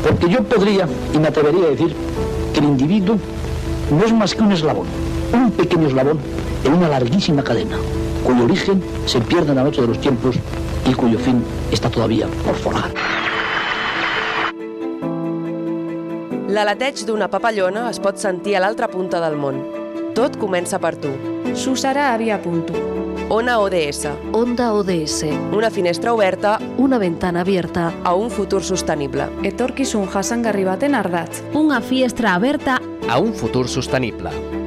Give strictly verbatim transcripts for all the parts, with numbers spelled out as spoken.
Porque yo podría, y me atrevería a decir, que el individuo no es más que un eslabón, un pequeño eslabón en una larguísima cadena, cuyo origen se pierde en la noche de los tiempos y cuyo fin está todavía por forjar. L'aleteig d'una papallona es pot sentir a l'altra punta del món. Tot comença per tu. Susara Avia Punto. Ona O D S. Onda O D S. Una finestra oberta Una ventana abierta a un futur sostenible. Etorkizun jasangarri baten ardatz. Una finestra aberta a un futur sostenible.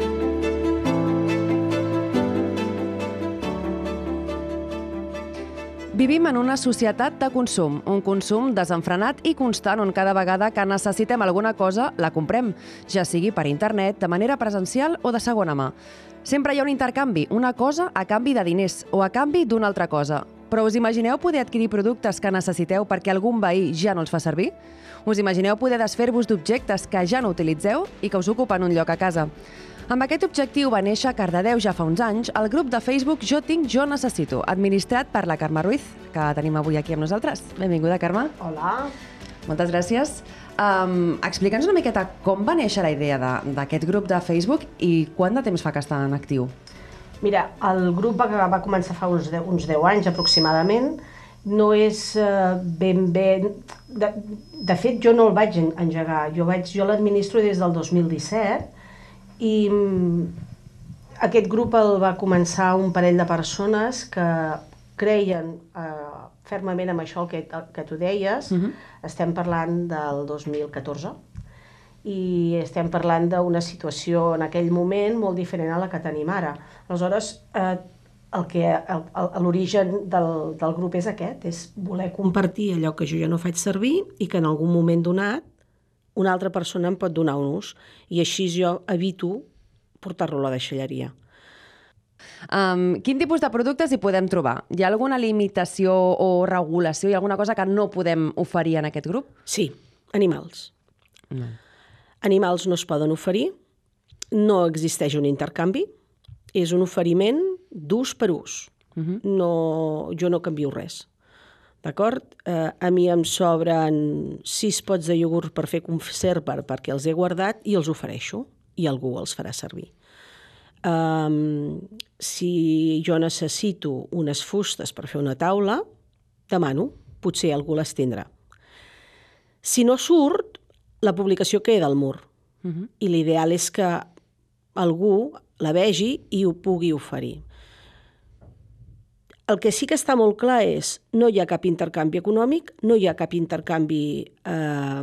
Vivim en una societat de consum, un consum desenfrenat i constant on cada vegada que necessitem alguna cosa la comprem, ja sigui per internet, de manera presencial o de segona mà. Sempre hi ha un intercanvi, una cosa a canvi de diners o a canvi d'una altra cosa. Però us imagineu poder adquirir productes que necessiteu perquè algun veí ja no els fa servir? Us imagineu poder desfer-vos d'objectes que ja no utilitzeu i que us ocupen un lloc a casa? Amb aquest objectiu va néixer a Cardedeu ja fa uns anys el grup de Facebook Jo Tinc, Jo Necessito, administrat per la Carme Ruiz, que tenim avui aquí amb nosaltres. Benvinguda, Carme. Hola. Moltes gràcies. Um, Explica'ns una miqueta com va néixer la idea d'aquest grup de Facebook i quant de temps fa que està en actiu? Mira, el grup va, va començar fa uns deu, uns deu anys aproximadament. No és uh, ben bé... De, de fet, jo no el vaig engegar. Jo, vaig, jo l'administro des del dos mil disset i aquest grup el va començar un parell de persones que creien eh, fermament amb això que, que tu deies. Uh-huh. Estem parlant del dos mil catorze i estem parlant d'una situació en aquell moment molt diferent a la que tenim ara. Aleshores, eh, el que, el, el, l'origen del, del grup és aquest, és voler compartir allò que jo ja no faig servir i que en algun moment donat una altra persona em pot donar un ús i així jo evito portar-lo a la deixalleria. Um, quin tipus de productes hi podem trobar? Hi ha alguna limitació o regulació? Hi ha alguna cosa que no podem oferir en aquest grup? Sí, animals. No. Animals no es poden oferir, no existeix un intercanvi, és un oferiment d'ús per ús. Uh-huh. No, jo no canvio res. D'acord? Eh, a mi em sobren sis pots de iogurt per fer conserva perquè els he guardat i els ofereixo i algú els farà servir. Um, si jo necessito unes fustes per fer una taula, demano, potser algú les tindrà. Si no surt, la publicació queda al mur. Uh-huh. I l'ideal és que algú la vegi i ho pugui oferir. El que sí que està molt clar és no hi ha cap intercanvi econòmic, no hi ha cap intercanvi eh,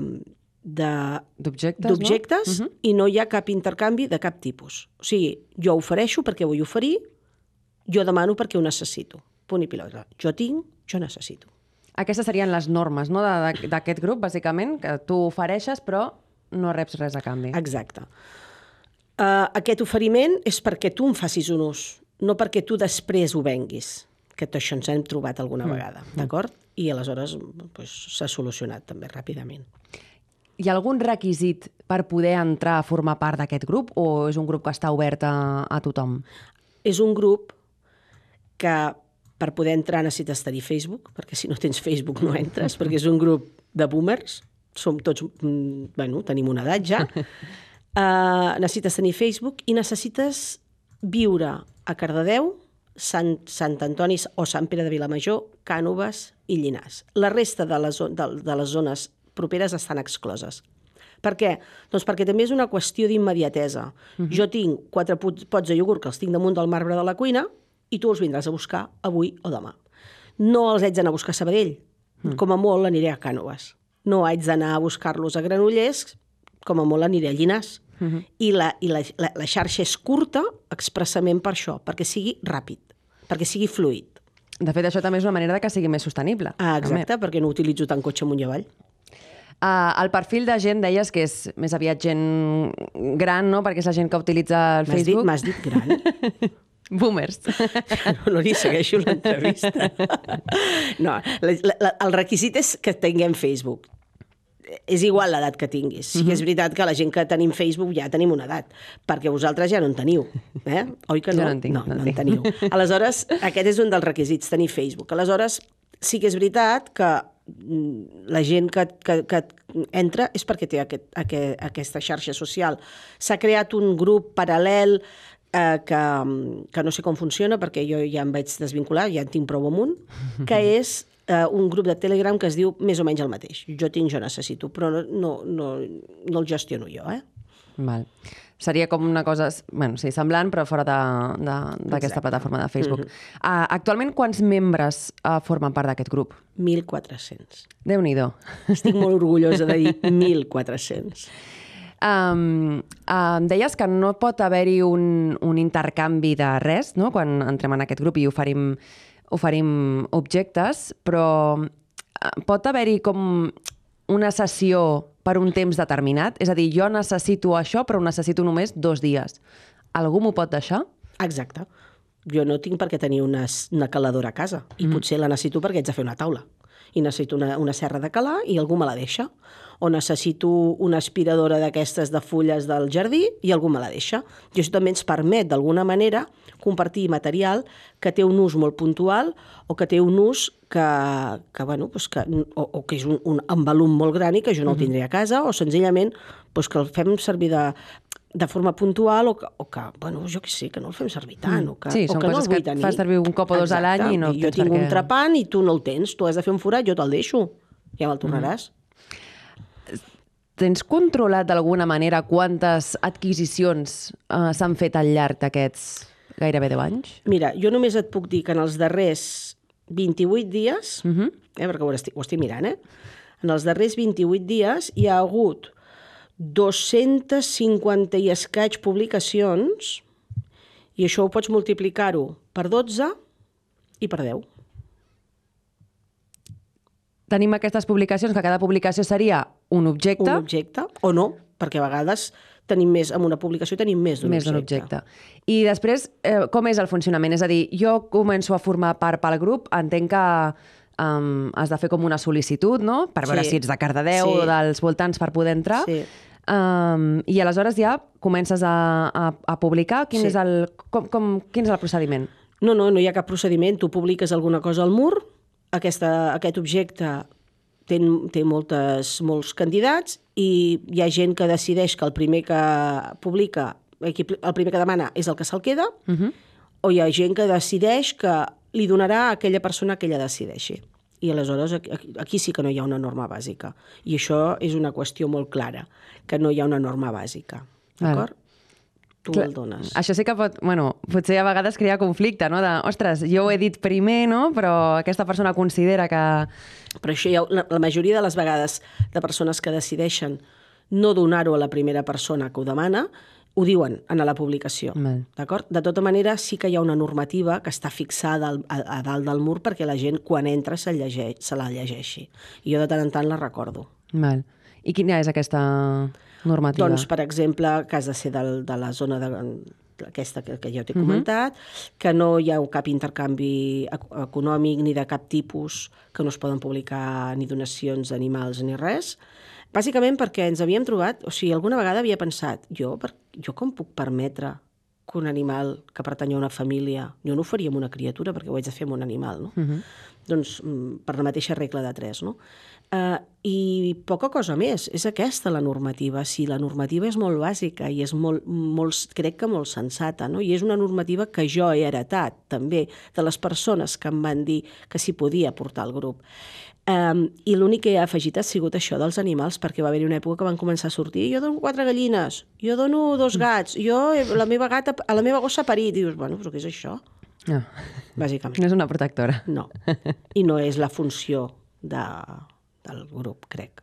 d'objectes, no? Uh-huh. I no hi ha cap intercanvi de cap tipus. O sigui, jo ofereixo perquè vull oferir, jo demano perquè ho necessito. Punt i pilota. Jo tinc, jo necessito. Aquestes serien les normes, no, d'aquest grup, bàsicament, que tu ofereixes però no reps res a canvi. Exacte. Uh, aquest oferiment és perquè tu em facis un ús, no perquè tu després ho venguis. Que tot això ens hem trobat alguna mm. vegada, d'acord? I aleshores pues, s'ha solucionat també ràpidament. Hi ha algun requisit per poder entrar a formar part d'aquest grup o és un grup que està obert a, a tothom? És un grup que per poder entrar necessites tenir Facebook, perquè si no tens Facebook no entres, perquè és un grup de boomers, som tots, bueno, tenim una edat ja, uh, necessites tenir Facebook i necessites viure a Cardedeu, Sant, Sant Antoni o Sant Pere de Vilamajor, Cànoves i Llinars. La resta de les, de, de les zones properes estan excloses. Per què? Doncs perquè també és una qüestió d'immediatesa. Uh-huh. Jo tinc quatre pots de iogurt que els tinc damunt del marbre de la cuina i tu els vindràs a buscar avui o demà. No els haig d'anar a buscar a Sabadell. Uh-huh. Com a molt aniré a Cànoves. No haig d'anar a buscar-los a Granollers, com a molt aniré a Llinars. Uh-huh. I, la, i la, la, la xarxa és curta expressament per això, perquè sigui ràpid, perquè sigui fluid. De fet, això també és una manera que sigui més sostenible. Ah, exacte, també. Perquè no utilitzo tant cotxe amunt i avall. Uh, el perfil de gent, deies que és més aviat gent gran, no? Perquè és la gent que utilitza el Facebook. M'has dit, m'has dit gran? Boomers. No, no li segueixo l'entrevista. No, la, la, el requisit és que tinguem Facebook. És igual l'edat que tinguis. Sí que és veritat que la gent que tenim Facebook ja tenim una edat, perquè vosaltres ja no en teniu. Eh? Oi que no? Jo no en tinc. No, no, no en teniu. Aleshores, aquest és un dels requisits, tenir Facebook. Aleshores, sí que és veritat que la gent que, que, que entra és perquè té aquest, aquest, aquesta xarxa social. S'ha creat un grup paral·lel eh, que, que no sé com funciona perquè jo ja em vaig desvincular, ja en tinc prou amunt, que és eh, un grup de Telegram que es diu més o menys el mateix. Jo tinc, jo necessito, però no, no, no, no el gestiono jo, eh? Val. Seria com una cosa, bueno, sí, semblant, però fora d'aquesta plataforma de Facebook. Mm-hmm. uh, actualment, quants membres uh, formen part d'aquest grup? mil quatre-cents. Déu-n'hi-do. Estic molt orgullosa de dir mil quatre-cents. Um, uh, deies que no pot haver-hi un, un intercanvi de res, no?, quan entrem en aquest grup i oferim, oferim objectes, però pot haver-hi com una sessió per un temps determinat? És a dir, jo necessito això, però ho necessito només dos dies. Algú m'ho pot deixar? Exacte. Jo no tinc per què tenir una, una caladora a casa i mm. potser la necessito perquè haig de fer una taula. I necessito una, una serra de calar i algú me la deixa. O necessito una aspiradora d'aquestes de fulles del jardí i algú me la deixa. I això també ens permet, d'alguna manera, compartir material que té un ús molt puntual o que té un ús que, que, bueno, doncs que, o, o que és un, un envolum molt gran i que jo no el tindré a casa, o senzillament doncs que el fem servir de, de forma puntual o que, o que, bueno, jo què sé, que no el fem servir tant. O que, sí, o són que coses no que tenir. Fas servir un cop o dos Exacte. A l'any i no I jo tens tinc perquè... un trepant i tu no el tens. Tu has de fer un forat, jo te'l deixo. Ja me'l tornaràs. Mm. Tens controlat d'alguna manera quantes adquisicions uh, s'han fet al llarg d'aquests gairebé deu anys? Mira, jo només et puc dir que en els darrers vint-i-vuit dies, Uh-huh. eh, perquè ho estic, ho estic mirant, eh? En els darrers vint-i-vuit dies hi ha hagut dos-centes cinquanta i escaig publicacions i això ho pots multiplicar-ho per dotze i per deu. Tenim aquestes publicacions, que cada publicació seria un objecte. Un objecte, o no, perquè a vegades tenim més, amb una publicació tenim més d'un Més d'un objecte. objecte. I després, eh, com és el funcionament? És a dir, jo començo a formar part pel grup, entenc que um, has de fer com una sol·licitud, no?, per veure Sí. si ets de Cardedeu Sí. o dels voltants per poder entrar. Sí. Um, I aleshores ja comences a, a, a publicar. Quin, Sí. és el, com, com, quin és el procediment? No, no, no hi ha cap procediment. Tu publiques alguna cosa al mur, aquesta, aquest objecte té, té moltes, molts candidats i hi ha gent que decideix que el primer que publica, el primer que demana és el que se'l queda, Uh-huh. o hi ha gent que decideix que li donarà a aquella persona que ella decideixi. I aleshores aquí, aquí sí que no hi ha una norma bàsica. I això és una qüestió molt clara, que no hi ha una norma bàsica. D'acord? Tu Clar, el dones. Això sí que pot, bueno, potser a vegades crea conflicte, no? De, ostres, jo ho he dit primer, no? Però aquesta persona considera que... Però això hi ha, la, la majoria de les vegades de persones que decideixen no donar-ho a la primera persona que ho demana, ho diuen en la publicació. Val. D'acord? De tota manera, sí que hi ha una normativa que està fixada al, a, a dalt del mur perquè la gent, quan entra, se, llegeix, se la llegeixi. I jo de tant en tant la recordo. Val. I quina és aquesta normativa? Doncs, per exemple, que has de ser del, de la zona de, aquesta que, que ja t'he comentat, uh-huh. que no hi ha cap intercanvi econòmic ni de cap tipus, que no es poden publicar ni donacions d'animals ni res. Bàsicament perquè ens havíem trobat, o sigui, alguna vegada havia pensat, jo, per, jo com puc permetre que un animal que pertany a una família, jo no ho faria amb una criatura perquè ho haig de fer amb un animal, no? Uh-huh. Doncs per la mateixa regla de tres, no? Uh, I poca cosa més, és aquesta la normativa. Sí, la normativa és molt bàsica i és molt, molt, crec que molt sensata, no? I és una normativa que jo he heretat també de les persones que em van dir que s'hi podia portar al grup. Um, I l'únic que he afegit ha sigut això dels animals, perquè va haver-hi una època que van començar a sortir jo dono quatre gallines, jo dono dos gats, jo, la meva gata, a la meva gossa ha parit. I dius, bueno, però què és això? No. Bàsicament. No és una protectora. No. I no és la funció de, del grup, crec.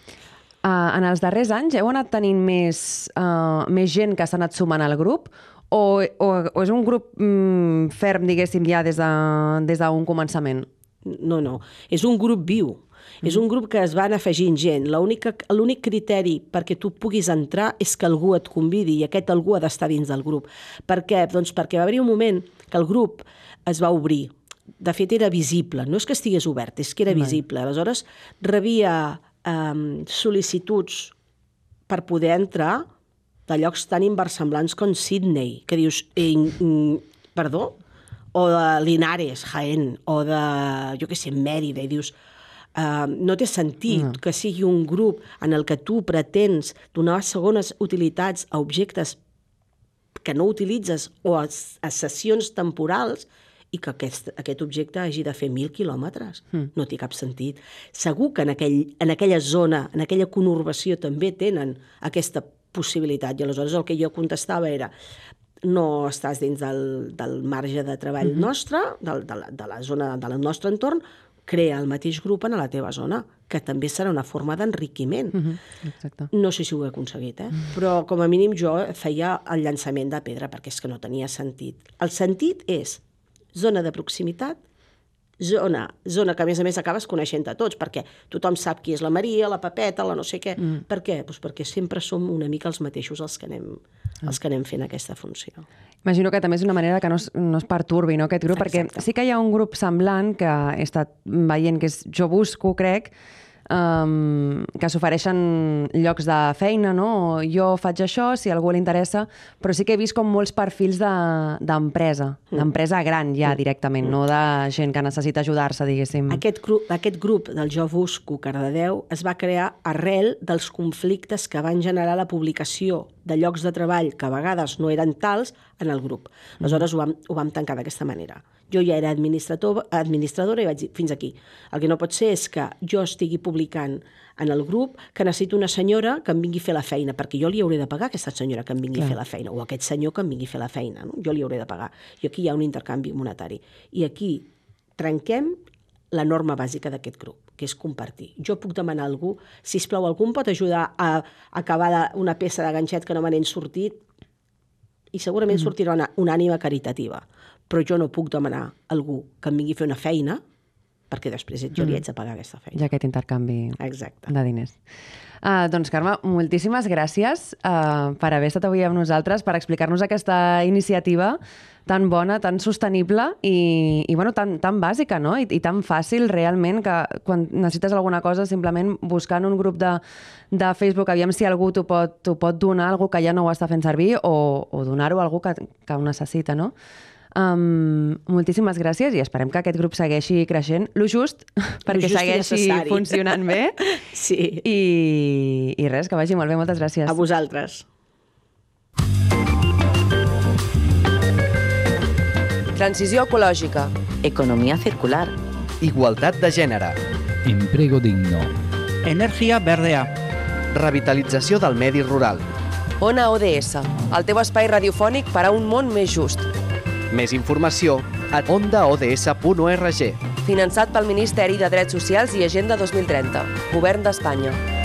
Uh, en els darrers anys heu anat tenint més, uh, més gent que s'ha anat sumant al grup o, o, o és un grup mm, ferm, diguéssim, ja des d'un de, des d'un començament? No, no. És un grup viu. Mm. És un grup que es van afegint gent. L'únic criteri perquè tu puguis entrar és que algú et convidi i aquest algú ha d'estar dins del grup. Per què? Doncs perquè va haver-hi un moment que el grup es va obrir. De fet, era visible. No és que estigués obert, és que era visible. Aleshores, rebia um, sol·licituds per poder entrar de llocs tan inversemblants com Sydney, que dius, eh, mm, perdó? O de Linares, Jaén, o de, jo què sé, Mèrida, i dius, Uh, no té sentit No. que sigui un grup en el que tu pretens donar segones utilitats a objectes que no utilitzes o a, a sessions temporals i que aquest, aquest objecte hagi de fer mil quilòmetres. Mm. No té cap sentit. Segur que en, aquell, en aquella zona, en aquella conurbació també tenen aquesta possibilitat. I aleshores el que jo contestava era no estàs dins del, del marge de treball mm-hmm. nostre, del, de, la, de la zona del nostre entorn, crea el mateix grup en la teva zona, que també serà una forma d'enriquiment. Mm-hmm. Exacte. No sé si ho he aconseguit, eh? Però com a mínim jo feia el llançament de pedra, perquè és que no tenia sentit. El sentit és zona de proximitat, zona, zona que a més a més acabes coneixent a tots, perquè tothom sap qui és la Maria, la Pepeta, la no sé què. Mm. Per què? Pues perquè sempre som una mica els mateixos els que anem, els que anem fent aquesta funció. Imagino que també és una manera que no es, no es perturbi, no, aquest grup, Exacte. perquè sí que hi ha un grup semblant que he estat veient, que és Jo Busco, crec, um, que s'ofereixen llocs de feina, no? O jo faig això, si a algú li interessa, però sí que he vist com molts perfils d'empresa, de, mm. d'empresa gran ja mm. directament, mm. no de gent que necessita ajudar-se, diguéssim. Aquest grup, aquest grup del Jo Busco Cardedeu es va crear arrel dels conflictes que van generar la publicació de llocs de treball que a vegades no eren tals en el grup. Aleshores ho vam, ho vam tancar d'aquesta manera. Jo ja era administrador, administradora i vaig dir, fins aquí. El que no pot ser és que jo estigui publicant en el grup que necessito una senyora que em vingui a fer la feina, perquè jo li hauré de pagar a aquesta senyora que em vingui Clar. a fer la feina, o aquest senyor que em vingui a fer la feina. No? Jo li hauré de pagar. I aquí hi ha un intercanvi monetari. I aquí trenquem la norma bàsica d'aquest grup, que és compartir. Jo puc demanar a algú, sisplau, algú em pot ajudar a acabar una peça de ganxet que no me n'he sortit? I segurament mm. sortirà una, una ànima caritativa. Però jo no puc demanar a algú que em vingui a fer una feina perquè després jo mm. li haig de pagar aquesta feina. Hi ha aquest intercanvi Exacte. de diners. Uh, doncs, Carme, moltíssimes gràcies uh, per haver estat avui amb nosaltres, per explicar-nos aquesta iniciativa tan bona, tan sostenible i, i bueno, tan, tan bàsica, no? I, i tan fàcil realment que quan necessites alguna cosa simplement buscant un grup de, de Facebook, aviam si algú t'ho pot, t'ho pot donar, algú que ja no ho està fent servir, o, o donar-ho a algú que, que ho necessita, no? Um, moltíssimes gràcies i esperem que aquest grup segueixi creixent, lo just, perquè just segueixi funcionant bé. Sí. I, I res, que vagi molt bé, moltes gràcies. A vosaltres. Transició ecològica. Economia circular. Igualtat de gènere. Empleo digno. Energia verdea. Revitalització del medi rural. Ona O D S, el teu espai radiofònic per a un món més just. Més informació a onda o d s punt org. Finançat pel Ministeri de Drets Socials i Agenda dos mil trenta. Govern d'Espanya.